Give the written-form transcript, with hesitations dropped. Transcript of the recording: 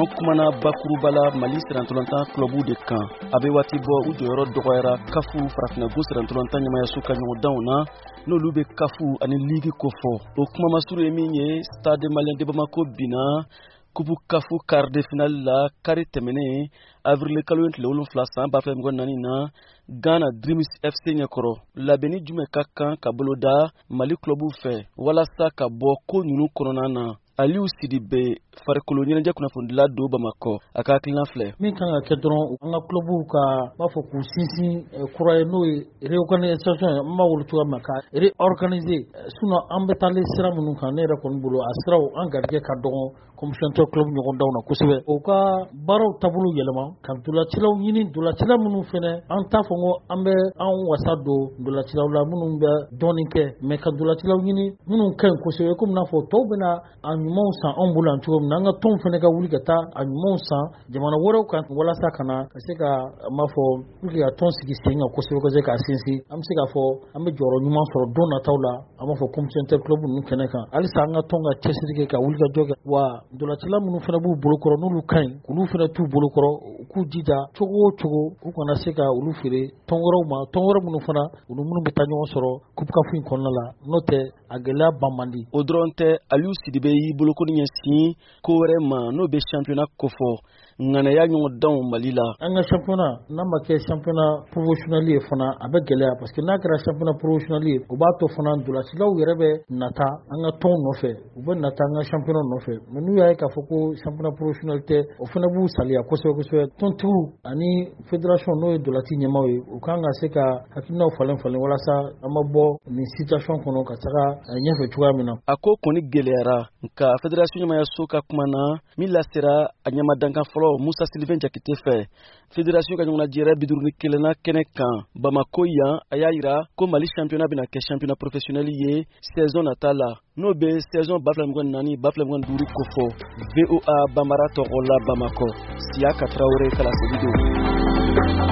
kumana bakurubala Mali sirantolantan clubu de kan abe wati bo u jɔyɔrɔ dɔgɔyara kafu farafinago sirantolantan ɲamayaso ka ɲɔgɔndanw na n'olu be kafu ani ligi kofɔ o kuma masuru ye min ye Stade Malien de Bamako bina kubu kafu quart de finale la kari tɛmɛnen avril kalo tile 7 san 2024 na Ghana Dreams FC ɲɛkɔrɔ labɛnni jumɛn ka kan ka boloda Mali clubu fɛ walasa ka bɔ ko ninnu kɔnɔna na. Aliou Sidibe farikolo ɲɛnajɛ kunnafoni do Bamakɔ a ka hakilina filɛ. Min kan ka kɛ dɔrɔn an ka clubu ka b'a fɔ k'u sinsin kura ye n'o ye réorganisation ye an b'a wolo cogoya min na ka réorganiser sinon an bɛ taalen sira minnu kan ne yɛrɛ kɔni bolo a siraw an garijɛgɛ ka dɔgɔ commission tɛ club ɲɔgɔndanw na kosɛbɛ o ka baaraw taabolo yɛlɛma ka dolocilaw ɲini dolacila minnu fɛnɛ an t'a fɔ ko an bɛ an wasa don dolocilaw la minnu bɛ dɔɔnin kɛ mais ka dolocilaw ɲini minnu ka ɲi kosɛbɛ komi n'a fɔ tɔw bɛna a ɲumanw san anw bolo yan cogo min na an ka tɔnw fɛnɛ ka wuli ka taa a ɲumanw san jamana wɛrɛw kan walasa ka na ka se ka m'a fɔ pour que ka tɔn sigi sen kan kosɛbɛ kosɛbɛ k'a sinsin an bɛ se k'a fɔ an bɛ jɔyɔrɔ ɲuman sɔrɔ don nataw la an b'a fɔ commission tɛ club ninnu kɛnɛ kan halisa an ka tɔn ka cɛsiri kɛ ka wuli ka jɔ kɛ wa dolacila minnu fɛnɛ b'u bolokɔrɔ n'olu ka ɲi olu fɛnɛ t'u bolokɔrɔ u k'u jija cogo o cogo u kana se ka olu feere tɔn wɛrɛw ma tɔn wɛrɛ minnu fana olu minnu bɛ taa ɲɔgɔn sɔrɔ coupe CAF in kɔnɔna la n'o tɛ a gɛlɛya ban man di. O dɔrɔn tɛ Aliou Sidibe y'i bolokoni ɲɛsin ko wɛrɛ ma n'o bɛ championnat kofɔ ŋanaya ɲɔgɔndanw Mali la. An ka championnat n'a ma kɛ championnat professionnel ye fana a bɛ gɛlɛya parce que n'a kɛra championnat professionnel ye o b'a to fana dolasilaw yɛrɛ bɛ nata an ka tɔnw nɔfɛ u bɛ nata an ka championnat nɔfɛ mais n'u y'a ye k'a fɔ ko championnat professionnel tɛ o fana b'u saliya kosɛbɛ kosɛbɛ tɔntigiw ani fédération n'o ye dolati ɲɛmaaw ye u kan ka se ka hakilinaw falen walasa an ma bɔ nin situation kɔnɔ ka taga ɲɛfɛ cogoya min na. A ko kɔni gɛlɛyara nka fédération ɲɛmaayaso ka kuma na min lasera a ɲɛmadankan fɔlɔ Musa Sylvain Jakite fɛ fédération ka ɲɔgɔnnajɛrɛ 51 kɛnɛ kan Bamako yan a y'a yira ko Mali championnat bɛna kɛ championnat professionnel ye saison nata la n'o bɛ saison 2024-2025 kofɔ VOA Bambara tɔgɔ la Bamakɔ Siaka Traoré Kalasebido.